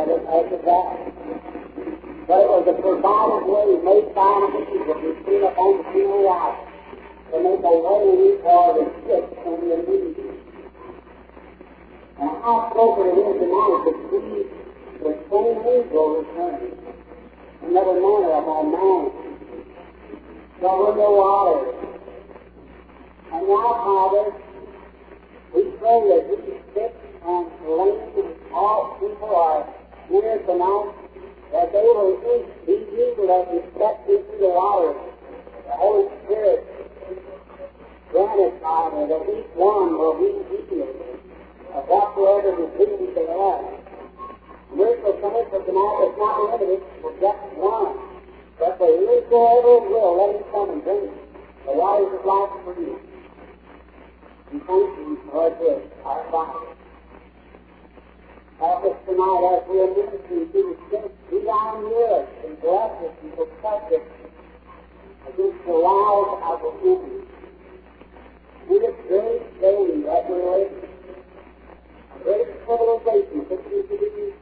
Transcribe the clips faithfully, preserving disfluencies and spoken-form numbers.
of it after that. But it was a provided way made by the people who came up on the funeral house to make a way for the sick and the needy. And how closer it is tonight to see the same angel returning, another manner upon man, covering the waters. And now, Father, we pray that these sick and lame and all people are here tonight, that they will each be eager as we step into the water. The Holy Spirit grant us, Father, that each one will be healed of whatsoever disease they have. We're so thankful tonight it's not limited to just one, but for whosoever will, let him come and drink the waters of life for you. We thank you for this, our Father. Help us tonight as we are ministering to the sick. Be thou near us and bless us and protect us against the wiles of the enemy. Be this great day that we're living, a great civilization that we to be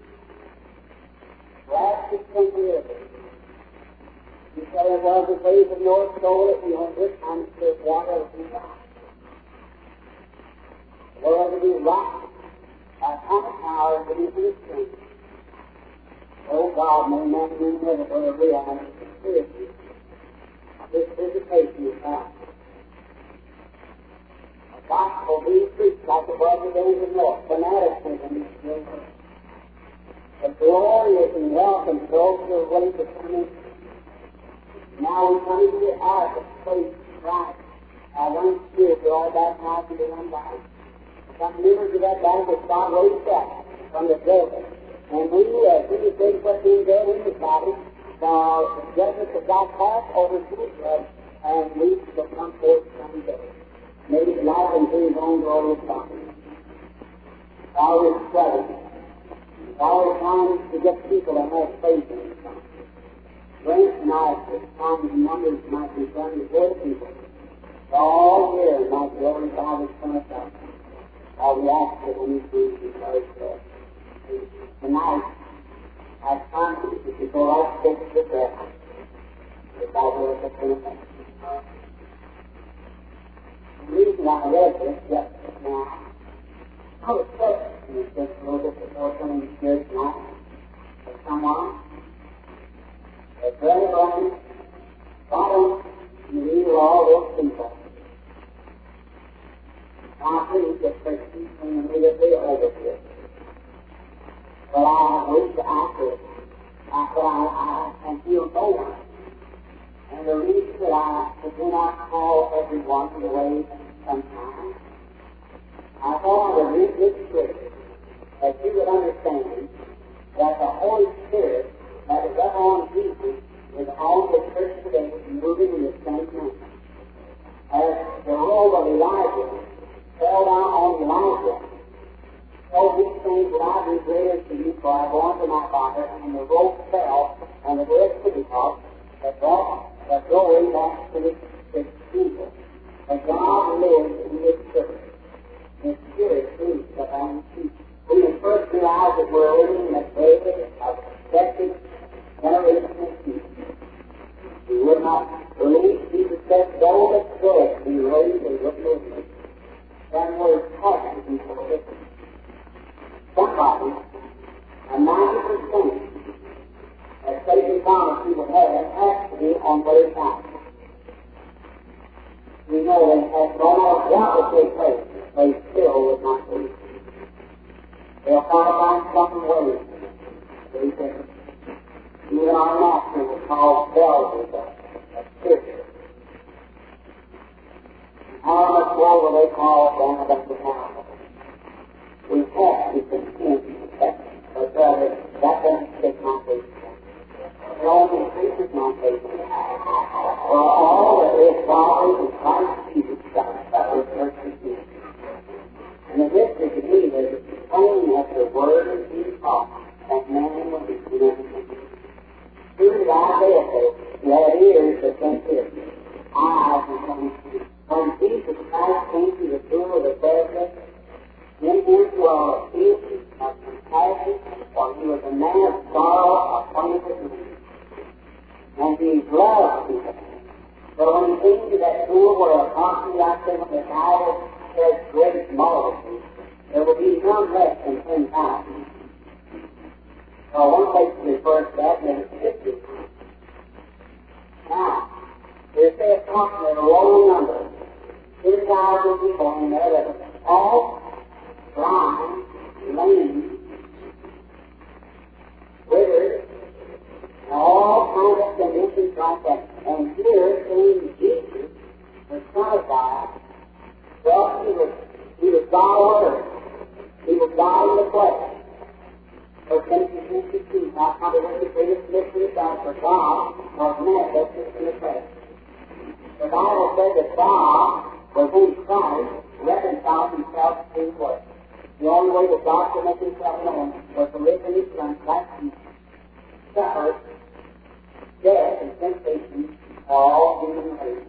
last six hundred years. You say it was the days of Noah stole it, you know, this time it's the water of the God. Lord, to be rocked by common power to be his strength. Oh God, may man be never going to realize the spiritual this visitation is now. The gospel being preached like it was the days of Noah, fanaticism is still there. The glorious and welcome to those who are ready to come in. Now we come into the ark of faith, Christ, our one spirit, we're all baptized into one body. Some members of that body that God raised up from the dead. And we, as we think what's being dead in the body, for the judgment of God pass over to his blood, and we shall come forth some day. May his life and his own glorious body. While we're studying, while we're trying to get people to have faith in his body. Grant tonight that times and numbers might be done with your people. All here might glorify the Son of God. All we ask that when you do is very good. Tonight, I promise that you go right straight to the breath. The Bible is a thing. The reason I read this just now, I was questioning this a little bit before coming here tonight with someone. That Brother Brown, why don't you read all those people? I please get Christians and immediately over here. Well, I wish to answer it. I said, I, I can feel no one. And the reason that I do not call everyone to the way sometimes, I thought I would read this scripture that you would understand that the Holy Spirit that is up on Jesus is on the church today moving in the same manner. As the role of Elijah fell down on Elijah. So these things that I do greater to you, for I go unto my Father, and the rope fell on the day of Pentecost that brought the glory back to the, the people. And God lives in His church. His Spirit moves upon His people. We must first realize that we're living in a day of expected generation of people. We would not believe Jesus said, though the dead be raised and look over. Then we're talking to people different. Somebody, a ninety percent of Satan promise he will have has to be on their side. We know that as no matter what would take place, they still would not believe. They'll try to find some way to be different. Even our master was called Beelzebub, a spirit. How much more will they call down about the power? We have to continue that, but brother, that doesn't take my faith. It only increases my faith. For all that is following in Christ Jesus shall suffer persecution. And the mystery to me is plain as the word is being taught, that man will be everything. Who did Isaiah say? You have ears that can hear, eyes that can see. When Jesus Christ came to the pool of Bethesda, in his law, he For he was a man of sorrow, acquainted with me. And he loved people. But when he came to that pool where a constantly like say when the Bible says great multitude, there will be none less than ten thousand. Well, one place refers to that, and then it's fifty. Now, there's a approximately a low number, ten thousand people in there that are all blind, lame, withered, and all kinds of conditions like that. And here came Jesus, the Son of God. Well, he was, he was God on earth. He was God in the flesh. For Genesis fifty-two, not probably one of the greatest mysteries of for God was manifested in the flesh. The Bible said that God was in Christ, reconciled himself to the world. The only way that God could make himself known was to live in his Son, Christ Jesus, suffered death and temptation for all human race.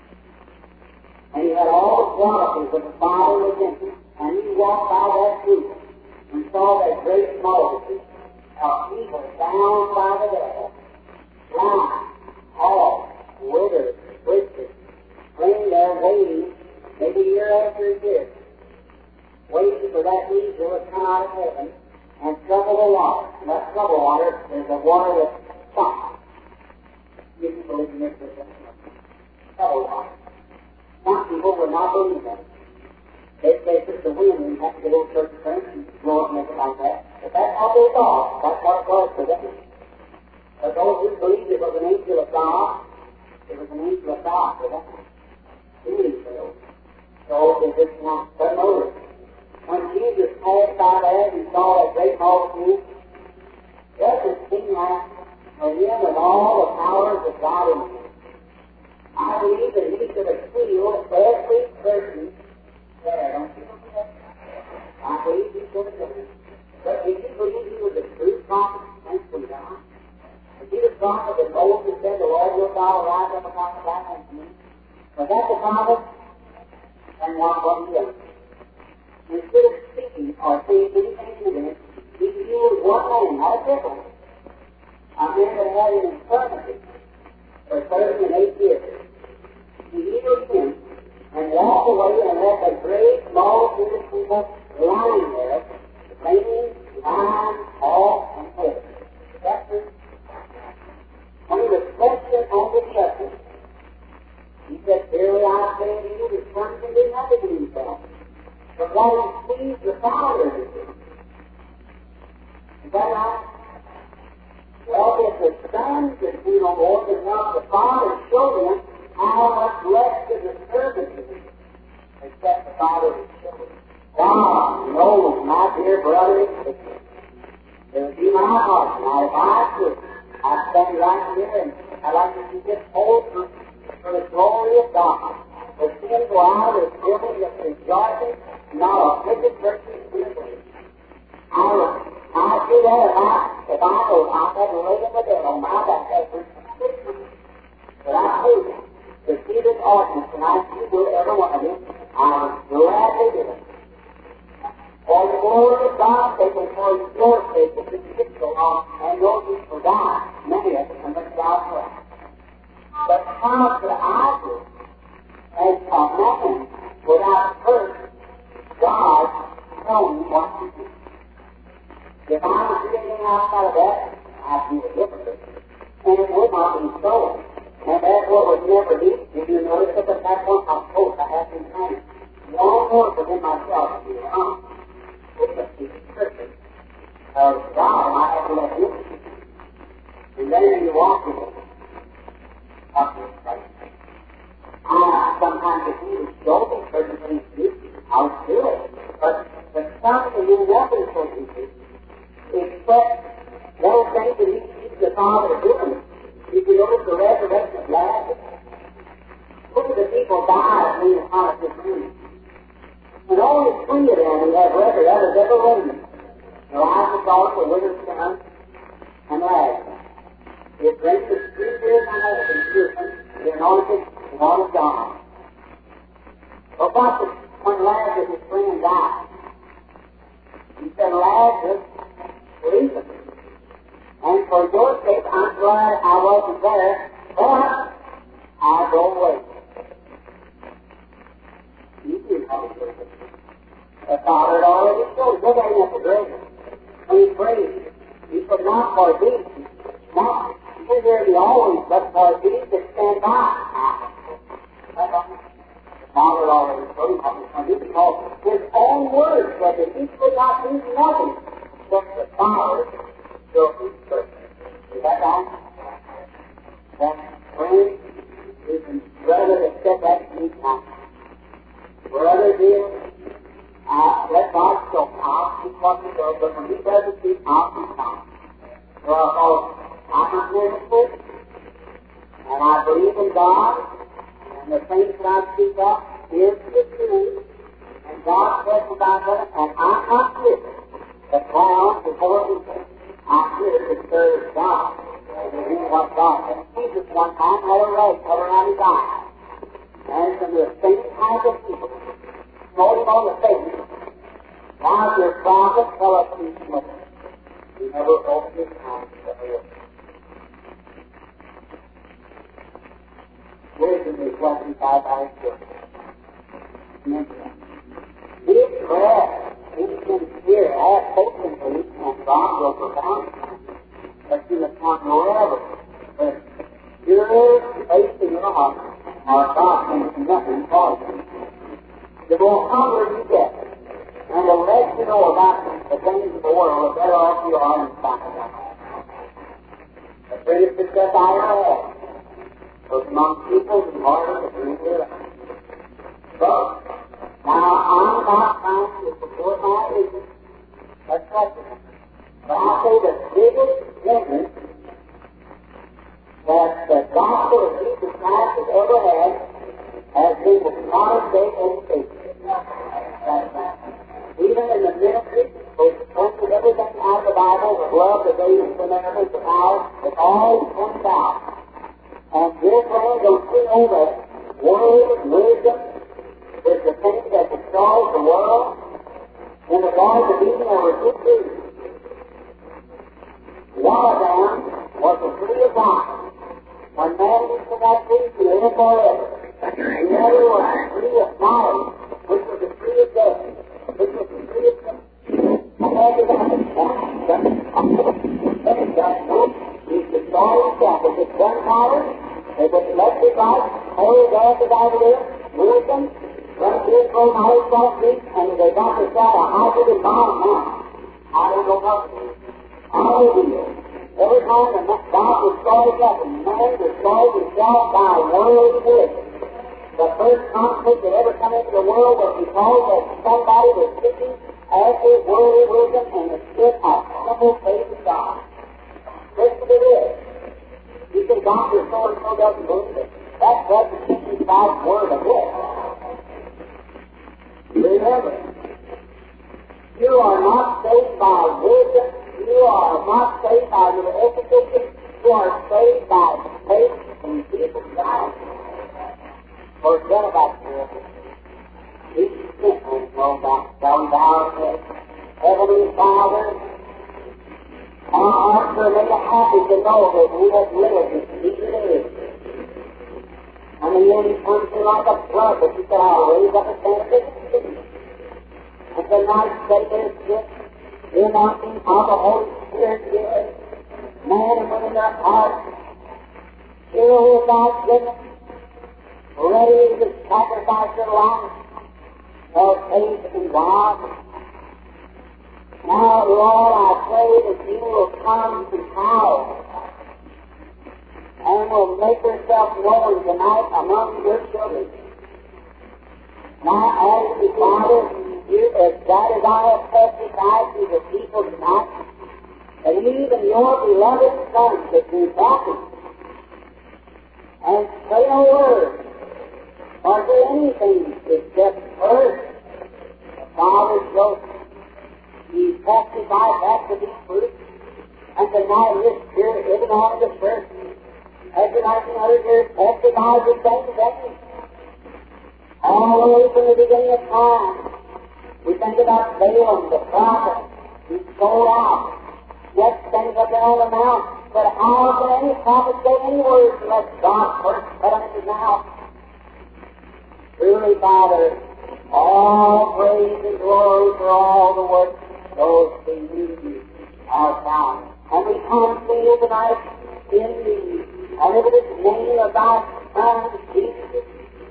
And he had all the qualities of the Father within him. And he walked by that truth and saw that great multitude of people bound by the devil, blind, halt, withered, twisted, laying there waiting, maybe year after year, waiting for that angel to come out of heaven and trouble the water. And that trouble water is the water that stops. You can believe in this, trouble water. Some people would not believe that. They say it's just a wind and you have to get over church friends and blow up and make it like that. But that's how they thought. That's what it was for them. But those who believed it was an angel of God, it was an angel of God for them. Believe for those. So they just not turn over. When Jesus passed by there and saw that great multitude, just it seemed like for him and all the powers of God in him. I believe that he could have healed every person there, don't you know that? I believe he could have done it. But did you believe he was a true prophet? Thanks be God. Is he the prophet that Moses said, the Lord your God will rise up upon the back of me? Was that the prophet? And what was he doing? Instead of speaking or saying anything to them, he healed one man, not a different. A man that had an infirmity for thirty and eight years. He healed him and walked away and left a great multitude of people lying there, lame, blind, halt, and dead. That's it. When he was questioned on the subject, he said, verily I say to you, the Son can do nothing to himself, but what he sees the Father to do. Is that right? Well, if the Son could do no more than what the Father showed him, how much less does the servant do, except the Father is showing? God knows, my dear brother and sister, it would be my heart now if I could. I'd stand right here and I'd like to see this whole truth for the glory of God. The sin go out is building the rejoicing, not a wicked person in the way. I would, I'd do that if I, if I know I had to lay in the bed on my back after six months. But I told you, to see this ordinance, and I see do every one of you, I would gladly do it. For the glory of God's sake and for your sake, if it gets so long, and your people die, many of them commit God's wrath. But how could I do as a man without first God knowing what to do? If I was anything outside of that, I'd do it differently. And it would not be so. And that's what would never be. Did you notice that the fact one I'm supposed to have been trained? One more within myself to be wrong. It's a secret scripture. Uh, God, I have to let you. And then you walk with it. Up to the place. I sometimes if you would show me certain things to do, I'll do it. But but something you nothing for you to except those things that he keeps the Father doing. If you notice the resurrection of Lazarus, look at the people died when the heart was free. And only three of them who have record others ever reigned. Elijah also, the withered son, and Lazarus. His grace was three years on earth in Houston, the anointed one of God. But what was when Lazarus, his friend, died? He said, Lazarus, reason. And for your sake, I'm glad I wasn't there, but I'll go away. You do have a purpose. The Father had already showed. Look at him at the grave. When he prayed, he said, not for these, not to hear me always, but for these that stand by. The Father already showed him how he's going to do, because his own words said that he could not do nothing except the Father showed his purpose. Is that right? Then, friends, you can rather accept that to me now. Brother dear, uh, let God show me. I'll speak what he does, but when he doesn't speak, I'll speak now. Well, I'm a minister, and I believe in God, and the things that I speak of is the truth, and God testifies of it, and I'm not here to clown before people. I'm here to serve God, to do what God said. Jesus one time had a rag cut around his eyes, and some of the same type of people smote him on the face. Now your prophet fell asleep with him. He never opened his mouth to hear. Wisdom is justified by his word. This prayer is sincere, all potency, and God will provide it. But you must not know ever. But your faith in your heart, our God can do nothing for you. The more hunger you get, and the less you know about the things of the world, the better off you are inside of them. The greatest success I ever had was among people who hardly believe their life. But now I'm not trying to support my religion. That's right. But I say the biggest difference that the gospel of Jesus Christ has ever had has been the modern day education. Even in the ministry, which pointed everything out of the Bible, the love, the days, the memories, the power, it's all pointed out. And dear friend, don't you know that word, wisdom, is the thing that destroys the world? In the Garden of Eden, there were two trees. One of them was the tree of life. When man eats of that tree, he lives forever. The other was the tree of knowledge, which was the tree of death, which was the tree of sin. And after that, that fruit, he destroyed himself. If it's gunpowder, if it's electric light, oil, gas, as I believe, wisdom, run through from knowledge, self speech, and they got to start a hydrogen bomb now. I don't know what to do. Hallelujah. Every time the God destroys nothing, man destroys himself by worldly wisdom. The first conflict that ever come into the world was because that somebody was seeking after worldly wisdom and the spirit of simple faith in God. Listen to this. You say Doctor so-and-so doesn't believe it. That doesn't signify the word of this. Remember, you are not saved by wisdom. You are not saved by your education. You are saved by faith in Jesus Christ. Forget about spiritual. Each simply know about going down here. Heavenly Father, our hearts are made happy to know that we have lived as Jesus is. And the end comes to like a flood, but you said, I'll raise up a standard against you. And the night Satan is the anointing of the Holy Spirit given, man and women in their hearts, filled with God's goodness, ready to sacrifice their life for faith in God. Now, Lord, I pray that you will come to power and will make yourself known tonight among your children. Now, as the Father, you, as God as I have testified to the people tonight, that even your beloved Son should be baptized and say a word or do anything except first the Father's will. You testify that to be true, and tonight His Spirit living on the church, as the nineteen hundred years testifies the same thing. All the way from the beginning of time, we think about Balaam, the prophet, who sold out Yes, standing up there on the mount, but how can any prophet say any words unless God first put them in his mouth? Truly, Father, all praise and glory for all the works those who you are found. And we come to you tonight in thee, and in the name of thy Son, Jesus,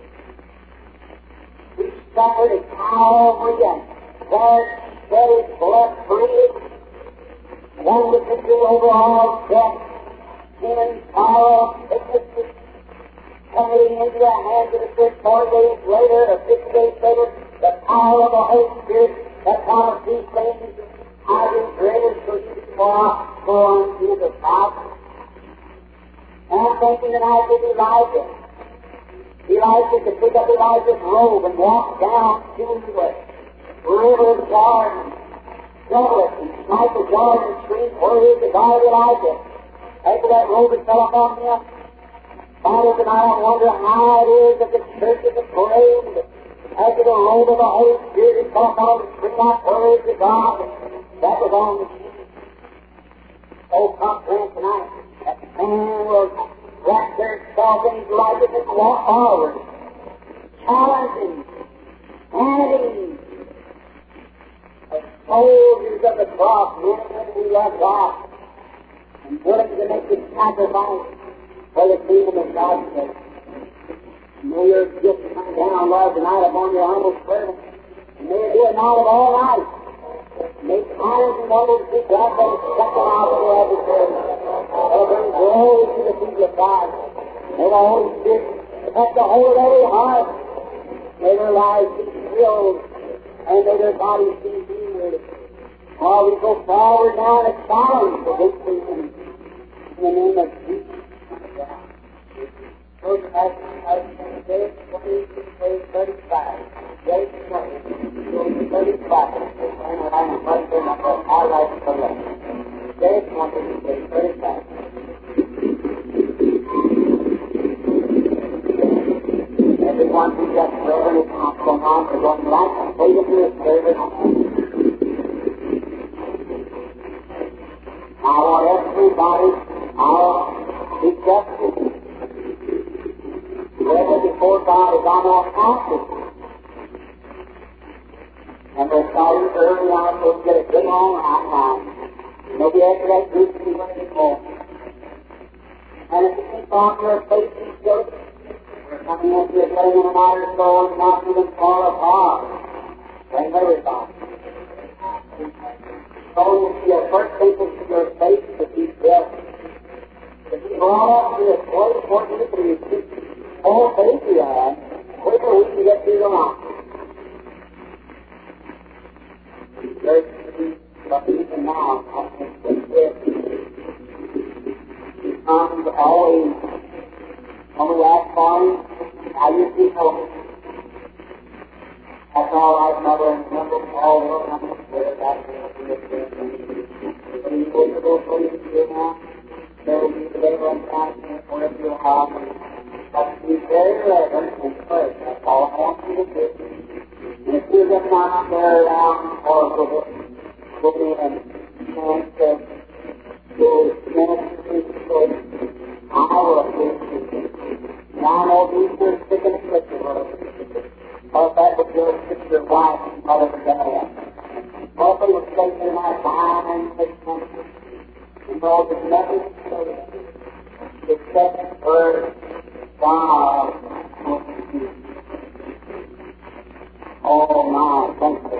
who suffered at Calvary and there shed his blood freely, won the victory over all death, sin, sorrow, sickness, coming into the hands of the church four days later, or six days later, the power of the Holy Spirit that promised these things, has been greater for you before born to the Father. And I'm thinking tonight of Elijah. Elijah could pick up Elijah's robe and walk down to the river of Jordan, double it, and smite the Jordan stream. Where is the God of Elijah? After that robe had fell upon him, Father, tonight I wonder how it is that the church is afraid after the robe of the Holy Spirit is come upon the stream. I praise to God. That was on the sheet. Oh, come friend tonight. That man will wrap their self in his righteousness and walk forward, challenging, handing the soldiers of the cross, men and women who love God, and willing to make this sacrifice for the kingdom of God's sake. May your gift come down, Lord, tonight upon your humble servant. And may it be a night of all nights. May signs and wonders be done by the second hour of the adversary. Oh, bring glory to the people of God. May the Holy Spirit touch the whole of every heart. May their lives be filled, and may their bodies be healed. While we go forward now to challenge the victory in the name of Jesus. Those are Isaiah twenty-six, thirty-five. Isaiah twenty, thirty-five. And I'm right there, I'm going to highlight it for them. Isaiah twenty, thirty-five. Everyone who gets ready is not going on to go back and wait to his service. I want everybody, I'll be justice. Whoever before God is almost active. And we're starting early on, so we'll get a good long hot time. Maybe after that group will be running more. And if you keep on your faith and faith, we're coming into a getting in an outer soul and not even fall apart. Bring everybody. So you see, your first thing is your faith to be built. To be brought up to a place where you can receive all faith you have, quicker we can get through the line. There's but even now, I think that this becomes always on the last point, how you see hope. That's all right, Mother, and remember all the other numbers there, that's the thing. But you go to those places here now, there will be the labor and time, whatever you have. But be very reverent and pray. That's all I want you to do. And if you get not there around or will be a chance to do ministry to church, I will appreciate it. And I know these are sick and afflicted, Lord. Or if that would do it, it's your wife and mother and dad. Or if it was taken in my time and six months. And Lord, there's nothing to say except for God. Oh my, thank you.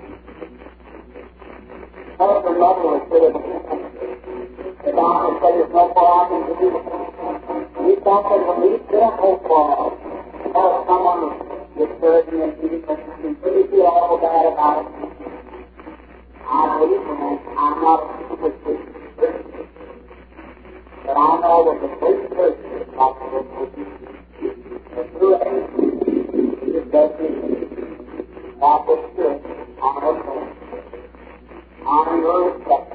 What the mother was good. The doctor said there's no more I can do. We thought that when we still hope for or someone disturbed me and you really feel all bad about it. I believe in it. I'm not a super Christian. But I know that the first person is possible to be the true everything is destiny. That was good on her phone. On your respect.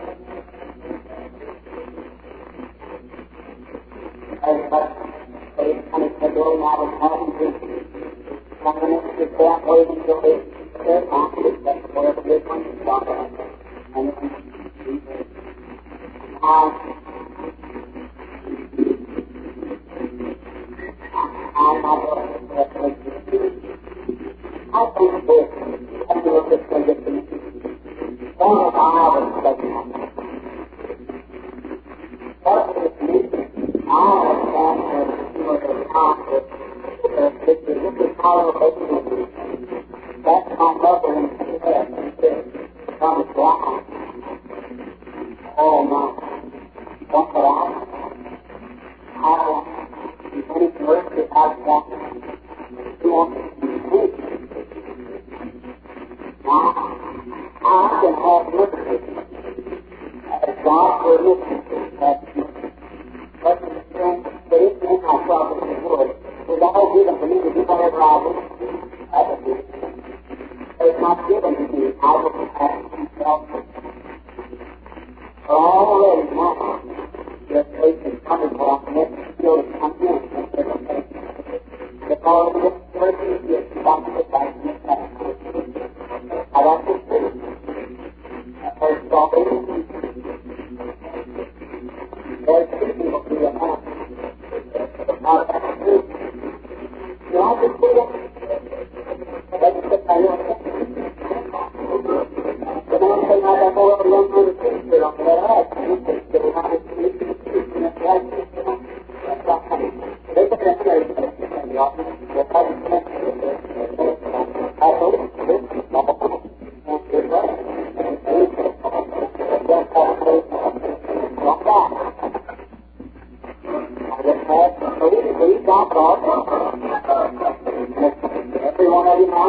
As much faith and it's the doing I was having to some minutes to stay up waiting until they their confidence that whatever this one is talking about. And I'm not going to I think this, I feel this thing is one of our statements. What is this? I understand that you are the concept that this is power of ignorance. That's my mother in the head. From the ground. Oh my. What could I? How many words that I've got to want to speak? Now, I can have liberty as God permits that but the strength that is in myself in the world is all given to me to do whatever I wish I can do. But it's not given to me. I will have myself. For already now, your faith is coming for us, and it's still to come in. The power of this person is responsible by this fact. I want to see. There's stopping. There's speaking of the amount. The power of that truth. You want to see it? Let's put my own the man saying I don't know what the young man is doing on that edge. He thinks that we have to see it. That's right. That's not funny. They look at the edge and the office. They're probably connected to it. I hope it's good. Not a problem. It's good, right? And it's good. It's just how it goes. Not that. I just had to say it. Please don't talk. Every one of you now.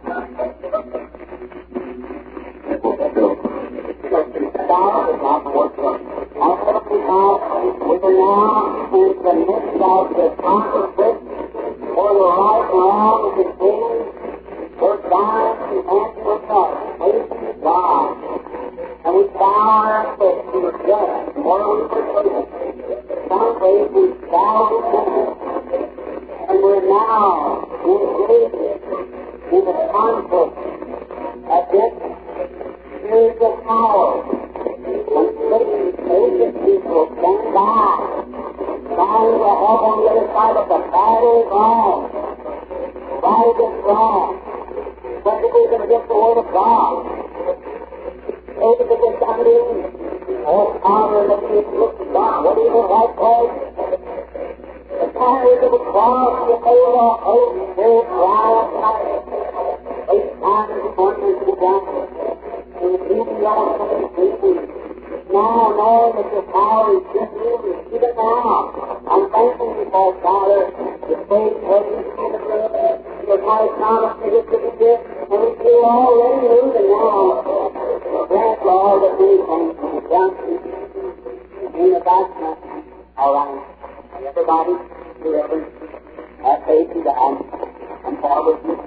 God is not working. All of the God, we are now in the midst of the conflict for the right and wrong of the king, for God to answer us up, facing God. And we bow our faith to the judge, more we forgive. Some ways we bow to him. And we're now engaged in the conflict against spiritual power. And Satan agent people stand by, trying to help on the other side of the battle is on. Right is wrong. When are we going to get the Word of God? Maybe to get somebody in. Oh, Father, let me look to God. What do you mean, right place? The fires of the cross, the old, old, spirit, round, light. Eight times the morning to the ground. And the beauty of the now knowing that your power is just moving, even now. I'm thanking you, Paul Father, the faith was in the blood, your mighty promise to get to the gift, and we feel already moving now. Grant, Lord, that we can be done in the background. All right. Everybody, whoever, have faith in God, and forward you.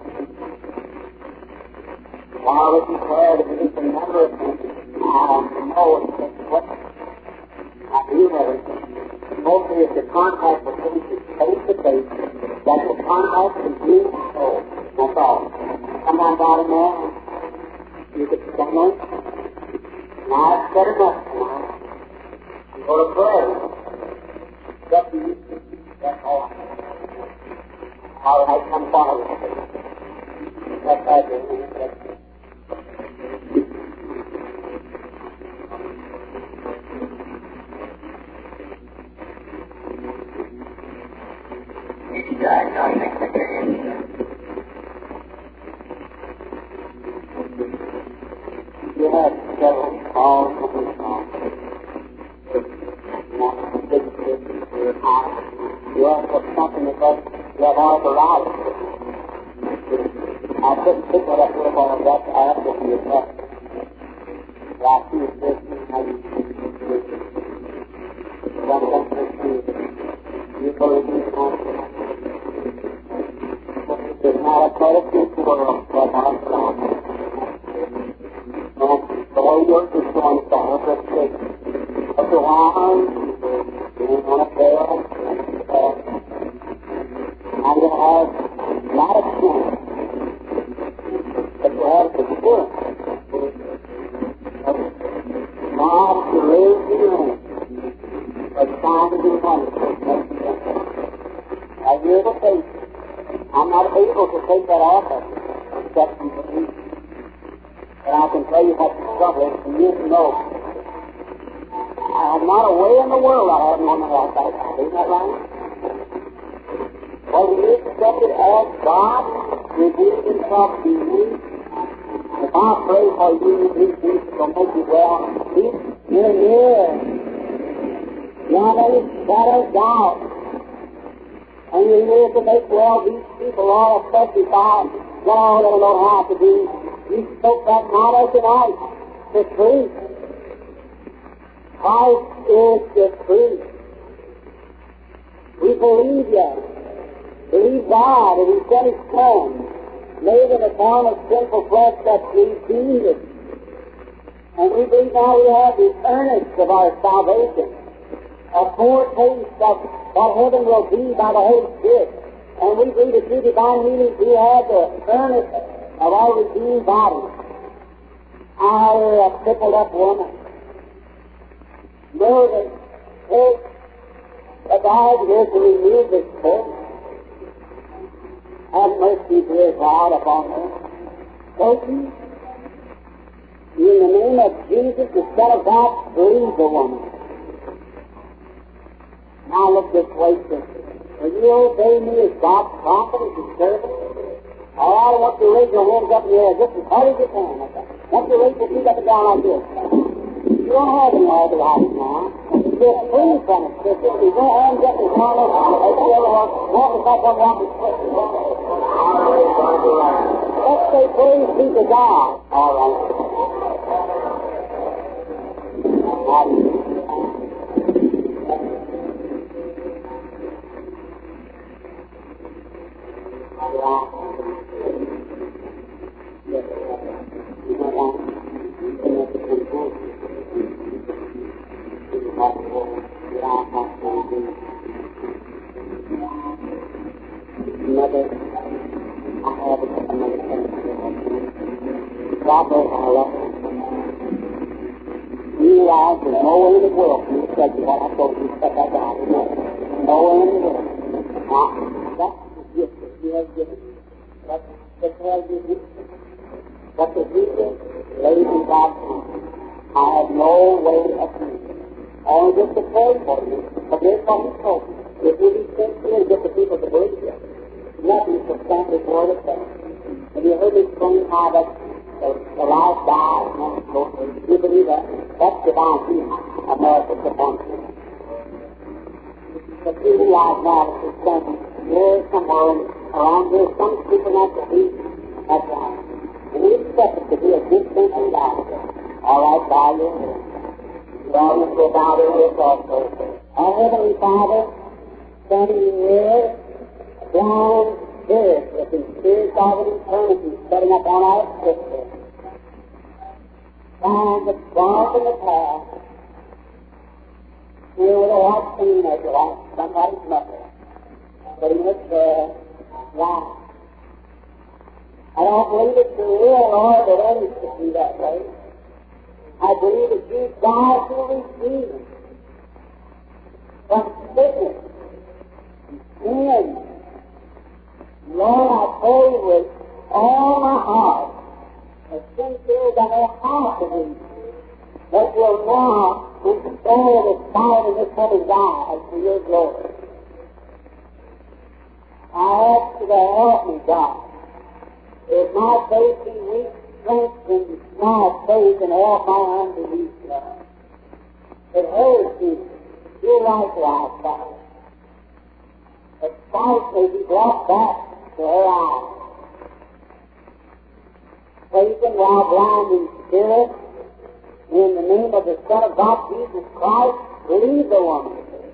While we declare that we can never uh, know what I do never. Mostly it's the contact with things face to face. That's the contact with you and soul. That's all. Someone got in there and you could stand there. Now it's good enough now. You go to prayer. Just you. That's all. All right, come forward. That's right. That's diagnosing material. You have several small little songs. You have something that does, you have all the life. I couldn't pick what up with all of that to ask if you had. Like you said, how you one something you believe in confidence. There's not a quite a few world that are strong. And the way yours is going to have a stick. But the one, you want to fail, and you have not a chance, but you have the spirit. God to raise you in. Now, you're the faith. I'm not able to take that off of you, except from the faith. But I can tell you what the trouble is, and you know. I have not a way in the world I have known like that. Isn't that right? Well, you accepted as God revealed Himself to you. If I pray for you, these things will make you well. You're near. You have any shadow of doubt. And you're here to make well these people, all especially by God, they don't know how to do. You spoke that night after night. The truth. Christ is the truth. We believe you. Believe God, and He sent His Son, made in the form of sinful flesh that redeemed us. And we believe now we have the earnest of our salvation, a foretaste of what heaven will be by the Holy Spirit. And we believe that through divine healing we have the earnest of our redeemed body. Our crippled up woman. Know that take the God here to remove this curse. Have mercy, dear God, upon her. Satan, in the name of Jesus, the Son of God, free the woman. Now look this way, sister. Will you obey me as God's prophet, as His servant? All I want you to raise your hands up in the air just as hard as you can. Okay? I want you to raise your feet up and down like this. You don't have any arthritis now. You're free from it, sister. You don't have hands up as hard as you ever want. Walk as like I'm walking. Let's say praise be to God. All right. Mother, I have another thing. God knows I love you. You realize there's no way in the world for you to tell you what I told you to step back out. No way in the world. Now, that's the gift that you have given me. That's the hell you do. What the gift is, laid in God's hand. I have no way of doing it. Only just to pray for you. But here's what He told me. If you be sincere and get the people to believe you, nothing shall stand before the faith. Have you heard me explain how that the, the life dies and then it goes through? Do you believe that? That's divine healing. America's upon you. But you realize now that you're standing here somewhere around here, some supernatural peace. That's right. And we expect it to be a good thing in life. All right, bow your head. You always go bow your head also. Our Heavenly Father, standing here, blind spirit with the spirit of eternity setting up on our scripture, trying to darken the path, here with a white scene as you like somebody's mother, putting a chair, right. I don't believe it's the real Lord that any should be that way. I believe that you died to receive Him from sickness, sin. Lord, I pray with all my heart, as sincere as I know how to be, that you'll now restore the sight of this woman's eyes for your glory. I ask you to help me, God. If my faith be weak, strengthen my faith and help my unbelief, God. It hurts me. You likewise, God. That sight may be brought back to her eyes. Praising while blind in spirit, in the name of the Son of God, Jesus Christ, lead the woman.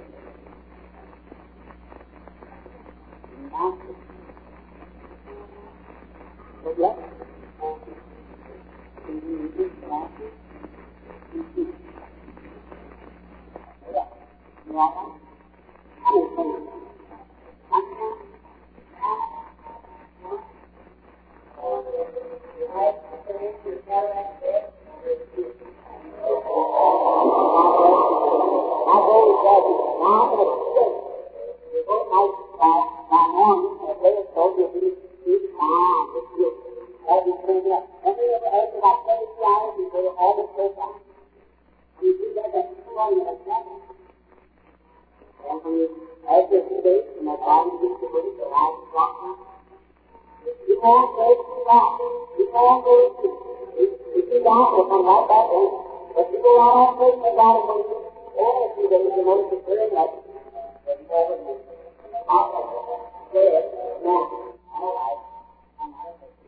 Yes. I Like, like morning, if they were told you to be calm, if you have you clean up. And then after about thirty hours, you go all the way down. When you do that, that's too long, you have nothing. And when you, after a few days, when my body gets to move, the light is walking, you won't go too long. You won't go too long. If you don't, you'll come right back in. But you go out on faith, your body will move. Or if you go to the most of the night, then you never move. Good. Now, all right. I'm out of it.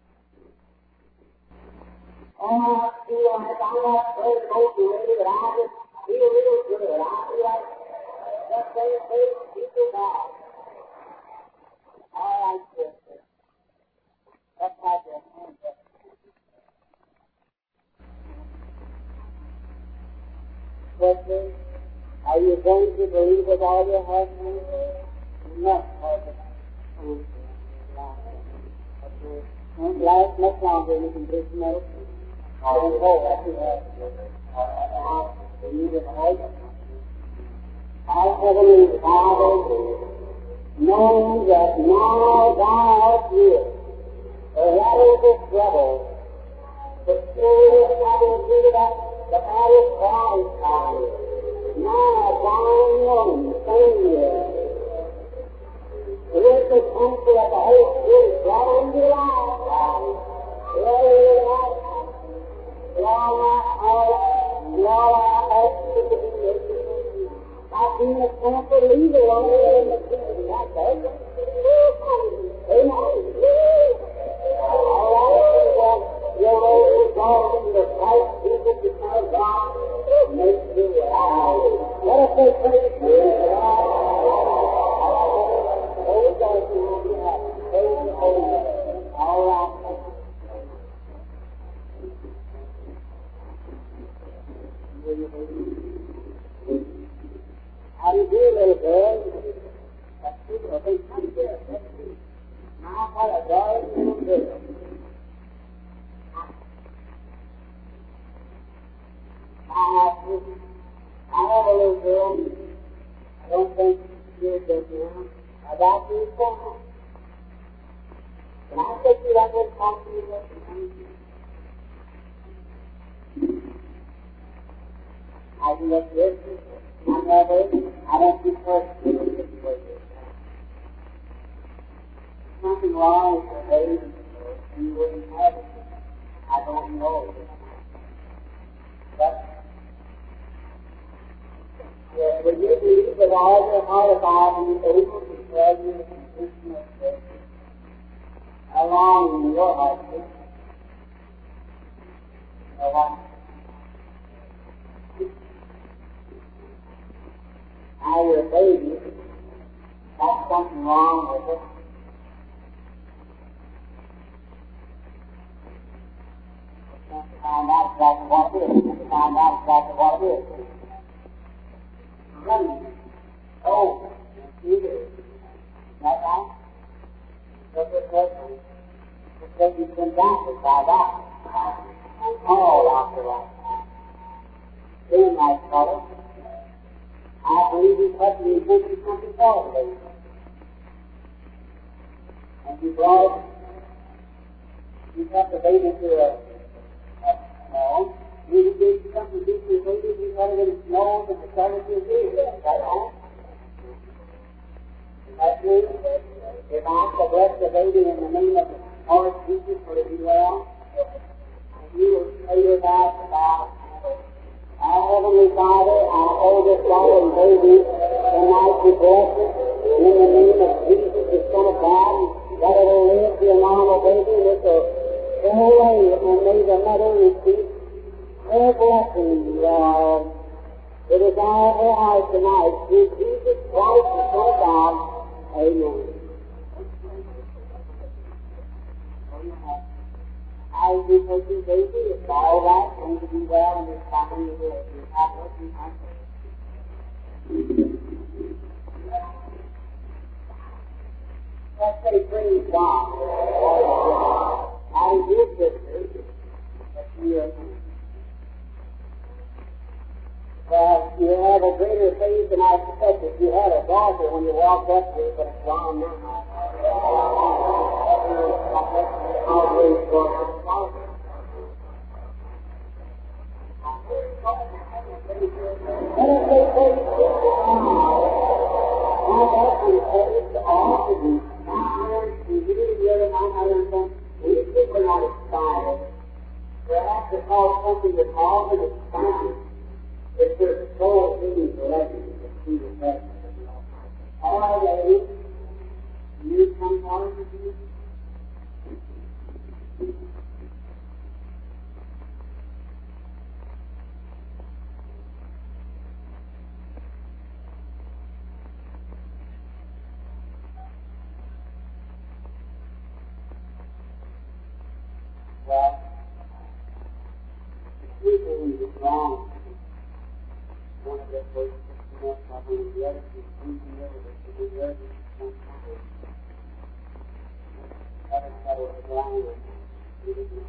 Oh, I feel like I'm not very motivated, but I just feel real good. I feel like just say a faith, people die. All right, sister. Let's have your hands up. Sister, are you going to believe with all your heart? Not for the food. It won't last much longer. You can drink milk. I don't know what you have. You need an organ. Our Heavenly Father, knowing that now thou art here, the waters of trouble, the Spirit of the Spirit of the Father Christ are here. Now thou knowing, stand here. With the comfort of the Holy Spirit, brought into your life, God. Let it in life. All our hearts, all our hearts to the Spirit. I've seen the comfort leave along the way in the Spirit. That's it. Amen. All right. Your old resolve in the Christ Jesus because God makes you alive. Let us say praise to you. Holy Ghost, you will be happy. Praise the Holy Ghost. All right. How do you do, little girl? That's people think I'm good. Now, what a darling little girl. I have to, I have a little girl. I don't think she's good now. I got you down. Can I take you up and talk to you about the I can look this. I'm never, I don't see first doing this way. Nothing wrong with the baby, and you wouldn't have it. I don't know. But, yeah, when you believe with all your heart about and you're able to tell you the condition of faith, along in your heart, you know what? Now you're a baby, that's something wrong with it. Find out exactly what it is. Find out exactly what it is. Running. Oh, you do. Is that right? Look at that. It says you've been doubted by that. All after that. Being my fellow, I believe you put me into something for today. And you brought, you got the baby to a No, you did something to do to the baby, you got it in its nose and the color of his ears. Is that right? Is that true? If I have to bless the baby in the name of the Lord Jesus, will it be well? And you will say your vows to God. Our Heavenly Father, I hold this darling baby tonight to bless it in the name of Jesus, the Son of God, that it will live to be a normal baby with a go away, and may the mother receive her blessing, Lord. It is all her heart tonight. Through Jesus Christ, the Son of God. Amen. As you take your baby, it's all right, going to be well, and it's fine to do it. You have what you have. Let's say, praise God. I did this, that you are, well, you have a greater your face than I expected. You had a daughter when you walked up here, but it's gone now. Always daughter. Let us say praise to God. Now that's when praise to all of you. Now, you really, really, I understand. These people are not excited. Perhaps it's called something that calls it excitement. It's their soul feeling for everything to see the presence of the Almighty. All right, ladies. You come forward with you. Well, the people is wrong. One of the first enough probably the other is thinking over it to do the other sometimes. Other fellow is lying with him. He didn't know.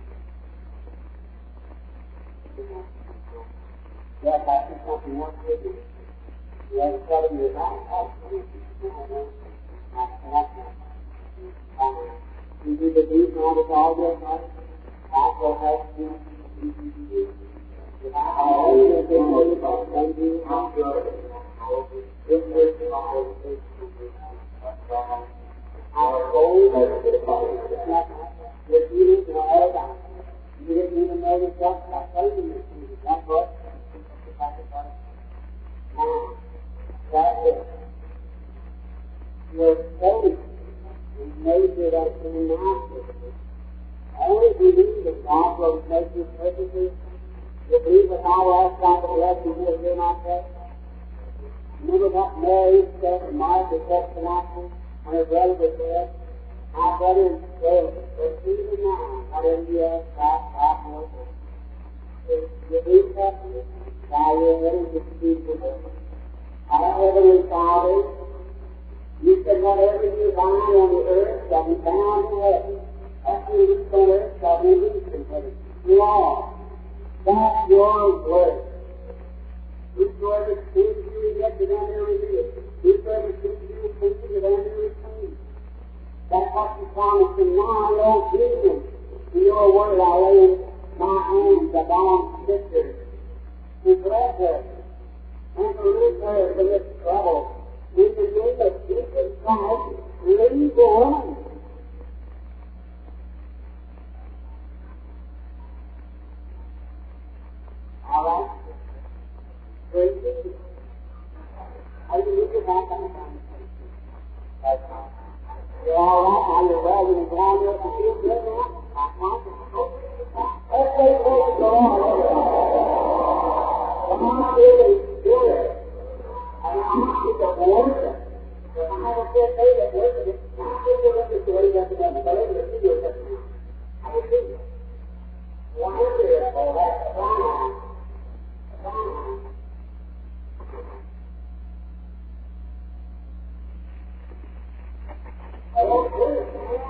Yes, I see something else with you. You have a fellow in your back. Oh, that's not you do the deeds and all this all your life. I will help you. You didn't even know yourself by saving this thing. That's what? Now, that's it. Your faith is measured up to the master. Only believe that God will make you perfectly. You believe that I will ask God to bless you here, hear my prayer. Remember what Mary said to Martha said to Martha when her brother was dead? My brother is dead, but even now, whatever you ask God, God will do. You believe that? Now you're ready to speak to Him. Our Heavenly Father, you said whatever you bind on the earth shall be bound in heaven. After you look on earth shall be loosed in heaven. Law. That's your word. Whosoever sins you rejected and they revealed. Whosoever sins you repented and they received. That's what you promised. And now, Lord Jesus, in your word I lay my hands upon sister to bless her and to release her from this trouble. In the name of Jesus Christ, leave the woman. All right? Praise Jesus. How do you look at that kind of conversation? That's right. You're all right now. You're well. You're down there to feel good now. I want you to go. Let's say, praise the Lord. Come on, feel the Spirit. And I want you to worship. If I have a good day that worship it, now feel the rest of the way that's done. But let me see you just now. How do you feel? Wonderful. That's fine. Fine. Oh, good.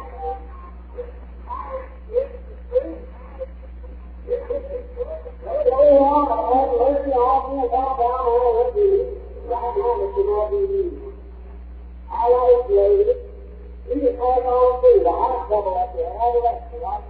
Go on, I'll let you all be about down all with you. Right now, that you know be you. All right, ladies. You just hang on through the hot trouble up there. All the rest of you.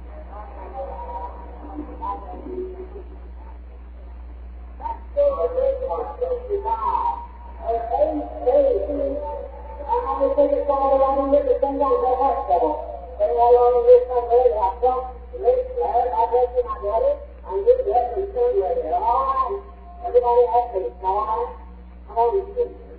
That's still a big one, fifty-five. Or eight days. I'm going to take a shot around with the thing down to the hospital. Say, well, on this somewhere, I felt late there, I bless you, my brother, and get the other thing right there. All right. Everybody has faith, all right? Come on, you sisters.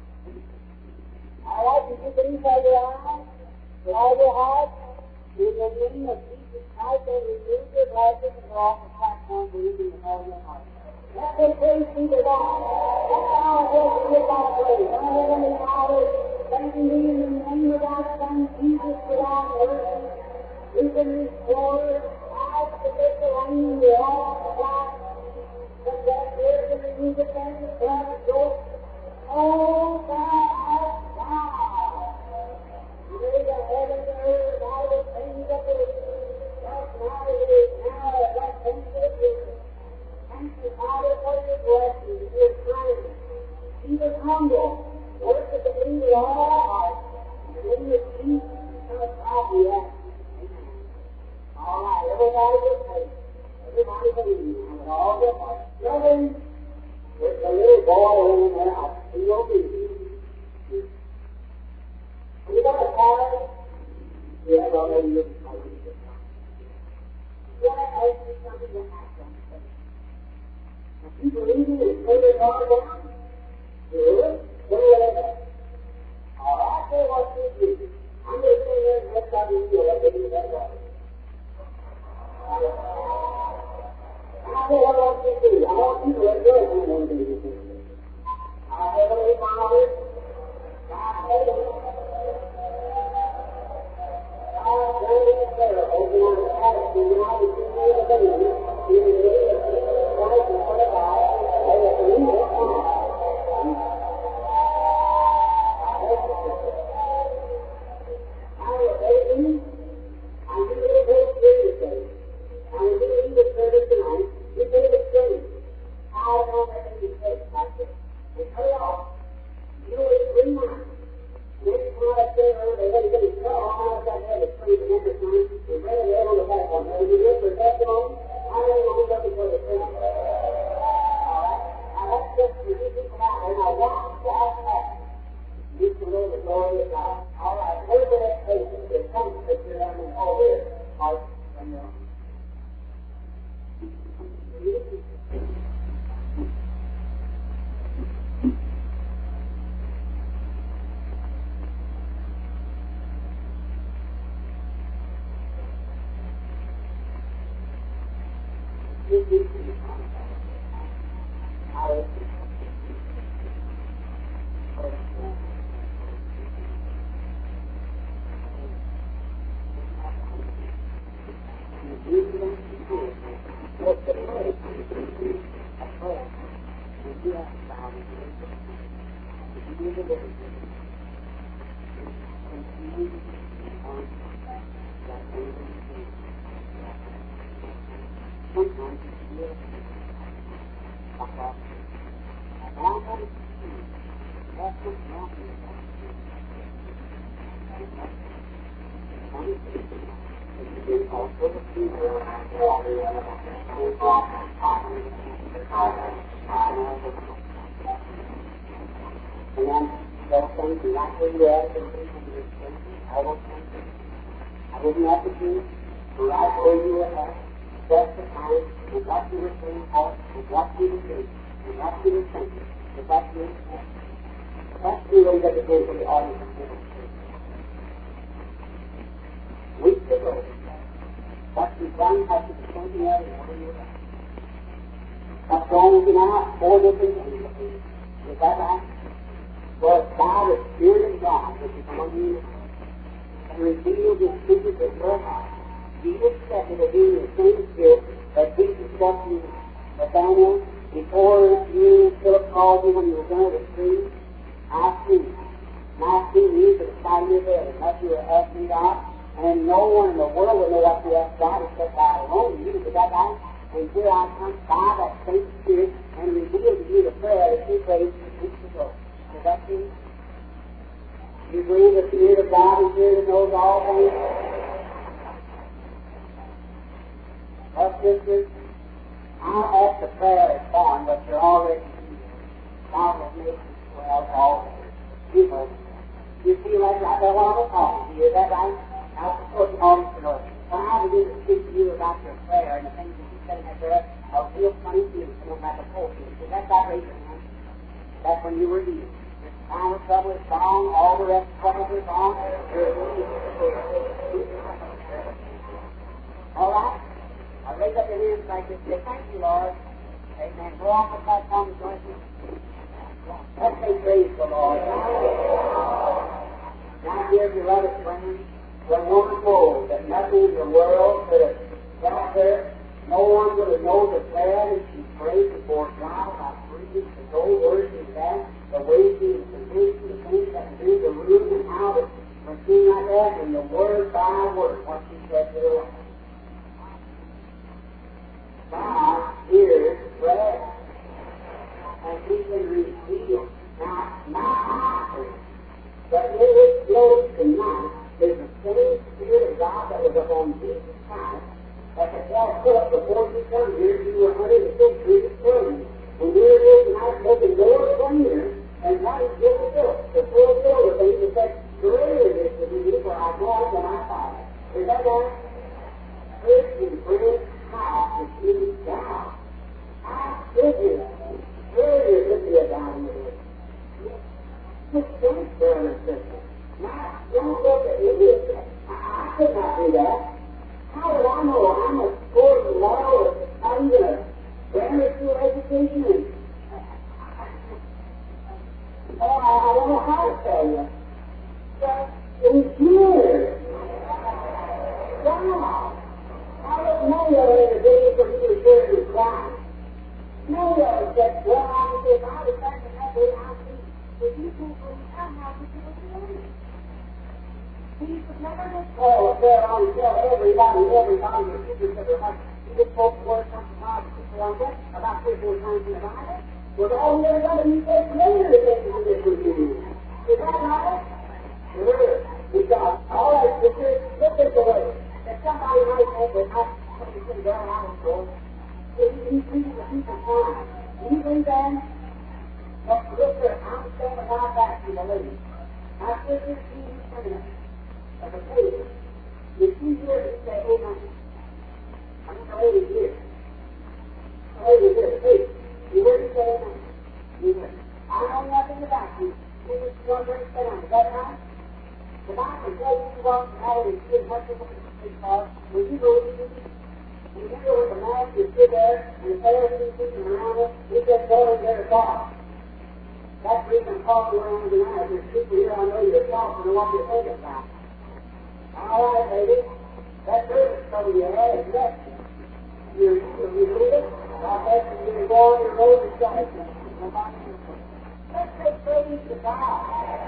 All right, you keep it inside your eyes, with all your heart, in the name of Jesus Christ, and remove your glasses and go off the platform, believing with all your heart. Let them praise be to God. That's how I bless you, God, praise. Our Heavenly Father, thanking thee in the name of our Son, Jesus, for our mercy. We can restore life to make the rain, we all supply. But that earth and remove the cancer, blood, soul. Oh, thou art God. You made the heaven and earth, all the things of the earth. That's now it is now, that things of the earth. Thank you, Father, for your blessings, your kindness. was humble. Worship the King with all our heart. And then you see some of the Amen. All right, everybody get paid. Everybody believe with all their heart. Children, there's a little boy over there. I'll see you over here. You got a card? Yeah, well, maybe you can call it. You want to ask you something to ask them? If you believe in it, put it all down. Good. Put it in there. All right, say what you do. I'm going to say here and next time you feel like it is that way. I'll say what I want you to do. I want you to let go of what you do. Our Heavenly Father, God, Heavenly Father, God, Heavenly Father, open on the attic, the United States of the baby, in the name of Jesus Christ and Son of God, and the believe it now. Now, baby, I'm going to go through today. And when you leave the service tonight, you say the straight. How long have you said like this? And cut it off. You know it's three months. Next time I say around, they let it get it cut off. I've got to have it straight the next time. And bring it over the back one. And when you get for that one, how many will be up before the finish? Alright? Now that's just for you people out there. Now watch, watch that. You can know the glory of God. Alright, where's the next patient? There's some that you're having over here. Mark, from your own. God is prayer. And he can reveal. Now, put up before you come here to one hundred six Street Spring. And here it is, and I've taken more from here, and what is this bill? The full bill of things that says, greater is to be for our God than our Father. Is that right? Christian friends, how to see down. I sit here. Where is it to be down here? Just think, brother and sister. Now, don't look at me. I, I could not do that. How would I know I'm a sport of law or not even a grammar school education? And, oh, I, I don't know how to tell you. But in here, wow. I don't know the other day for you to share your crime. No one said, well, I was if I was back in that way, I see if you people from our house, you would be able to. He would never just call up there on tell everybody, everybody, your teachers that are like, you just spoke the word from the Bible, so I guess about three or four times in the Bible. With all the other other you said later the things that this would do. Is that right? Sure. Because, all right, sister, look this away. If somebody might think that I put the thing down, I don't know. If you treat the people fine, even then, but look here, I'm standing right back to the lady. I sit here to you for a minute. As a lady, if you hear me say, amen, I'm the lady here. The lady here, hey, you hear me say amen? You hear. I know nothing about you. You just want to understand. Is that right? The Bible says you walk out and see much of what it's called. When you go to the when you go with the man, you sit there, and the Pharisees sitting around it, he just told him they're soft. That's the reason Paul around tonight. There's people here, I know you're soft, and I want you to think about it. All right, lady. That service trouble you had is left you. You're, you're, you read it? Like that, you're going to go on your road and shut it. Let's say praise to God.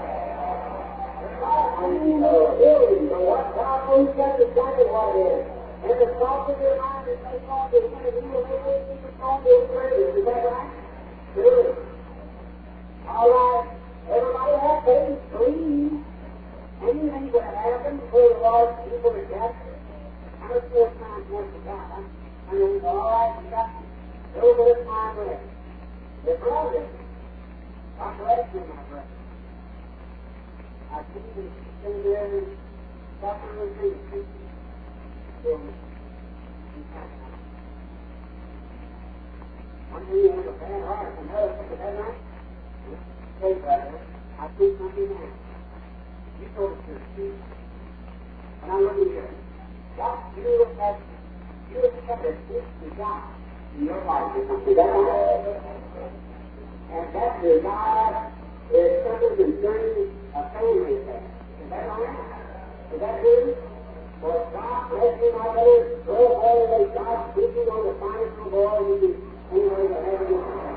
I mean, oh, really, so what God knows that's exactly what it is. And the thoughts of your mind is they call the one of you and they will keep it on their prayers. Is that right? Good. All right. Everybody have faith, please. Anything would have happened before the Lord's people were captured. I was four times more to God. I mean, all right, you got a little bit of time left. Your brother, God bless you, my brother. I see you sitting there and suffering with me. One day you have a bad heart, another thing, is that right? Say, brother, I see something now. You go to church, too. And I'm looking here. God, you look at, you look at the gift to God in your life. Is that right? And that desire is something concerning a family affair. Is that right? Is that true? For God bless you, my brother, go all the way, God speaking on the finest of all you do. Anyway, to have a good time.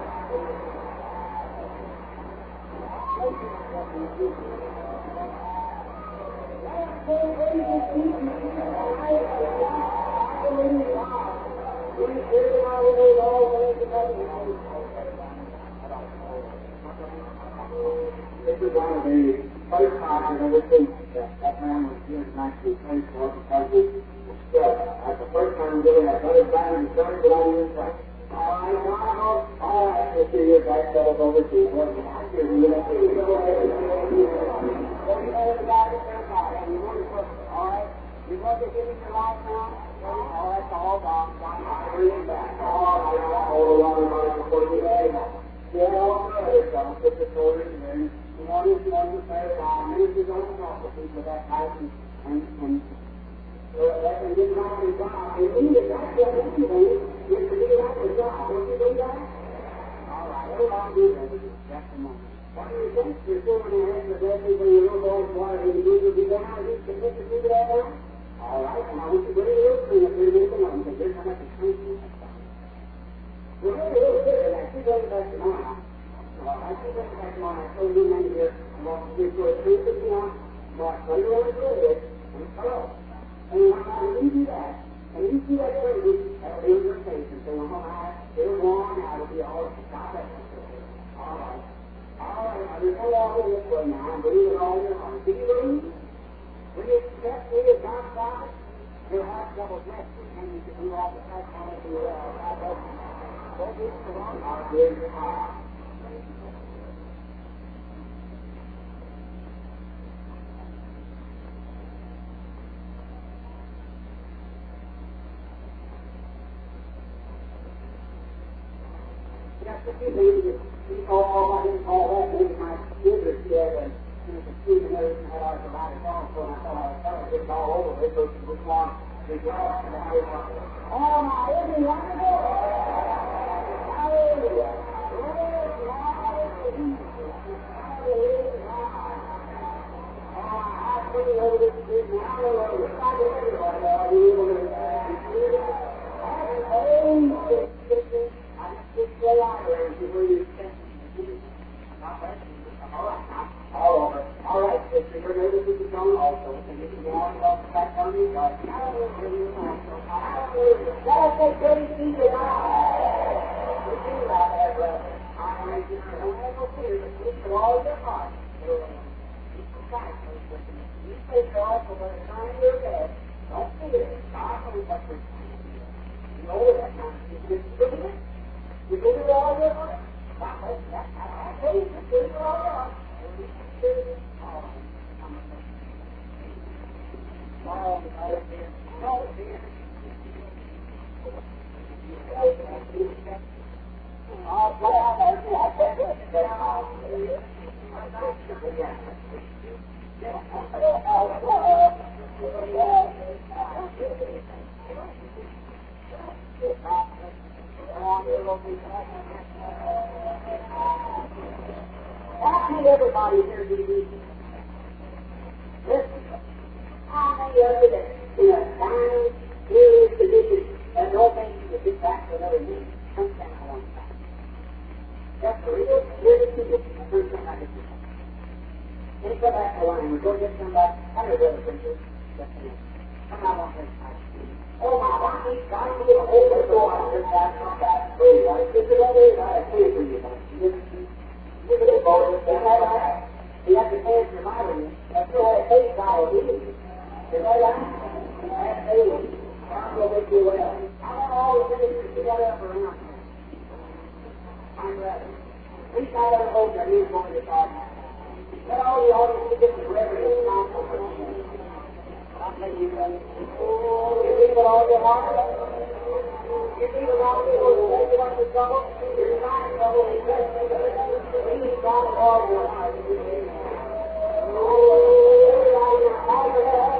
This is one of the first times I've ever seen that that man was here in nineteen twenty-four because he was struck. That's the first time really I've heard about him started, but I didn't say, all right, well, all right, let's see your back settles over to you. Well, I hear you. Let's see you go ahead and see what you do. Well, you know about it, everybody. And you want to put, all right, you want to give me your life now? All right, it's all gone. I'm bringing back. All right, I'll hold a lot of money before you get it. Yeah, all right, so I'll put the story in there. You want to, you want to say, well, maybe you're going to talk to people that night and, and, and so that can get right with God. And even if that's what you do, you have to get right with God. Don't you do that? All right, everybody do that with you. Just a moment. What do you think? You're still in the hands of that people, your little boys, water, and you do to be down, and you can put your feet that down? All right, and I want you to really look clean up here, leave alone, because there's how much it's clean to you. Well, maybe a little bit of that. She's going back to my house. Well, I think that's back to my house. So you man here, walk through for a three fifty one, mark under on the toilet, and hello. And when you do that, and you see that lady, that'll be in your face, and say, well, I, it'll go on now, it'll be all right. Stop that. All right. All right, now there's no law in this way now, and believe it all in your heart. Do you believe? Will you accept me as God's prophet? You have double dressed, and you can do all the stuff on it to uh, salvation. Don't do the wrong part. Here's your heart. Just a few things. Oh, I didn't call that. Maybe my neighbors did, and the student and everything had our provided phone, so I thought I was telling it all over with, so we just want to get off. Oh, my, isn't it wonderful? Hallelujah. I put it over this street now, over the side of everybody, I'll be able to see it. I just just stay out there and see where you stand. All right, now, all over. All right, sister, your neighbors is going also, and you can go on about the back on you, God. Hallelujah. Let us say, praise be to God. We do that, there, brother. I praise you. Don't have no fear, but speak with all your heart. You say God, so by the time you're dead, don't fear. God knows what you're doing. You know that now. You just believe it. You believe it all your heart. God knows that. I praise you. Believe it all your heart. Oh, oh, dear. Oh, dear. Oh, God, I I need everybody here to be listen. How many of you that in a dying, serious condition and no thanks to get back to another meeting? Come down one time. That's a real serious condition. I heard somebody say that. Then come back to the line. We go get somebody. I heard other preachers. Come out on this side. Oh, my body, God, I'm going to hold the door on this side. Come back. Oh, I said, the other is I pay for you. Look at this, boy. He had a He had to pay for my room. That's why I paid for it. Is that right? I had to pay him. I'm going to make you well. I want all the ministers to get up around here. I'm ready. We got our hope that he's going to talk. Let all the audience to get the reverend and counsel. I'll tell you, brother. You think with all your heart? You think with all your heart? You think with trouble? You're trying to trouble. Please, God, with all your heart. Oh, all your heart.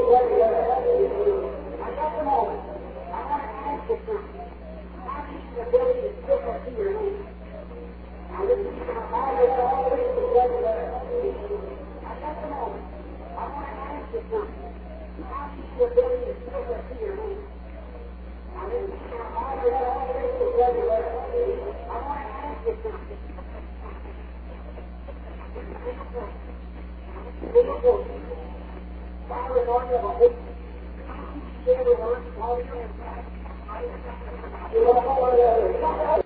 I got the moment. I want to ask you something. How do you ability to still see your name? Now, this is all your always together. I got the moment. I want to ask you something. How do you ability to still see your name? Now, this is all your always together. I want to ask you something. Father, Lord, you have a hope. How do you ever learn all your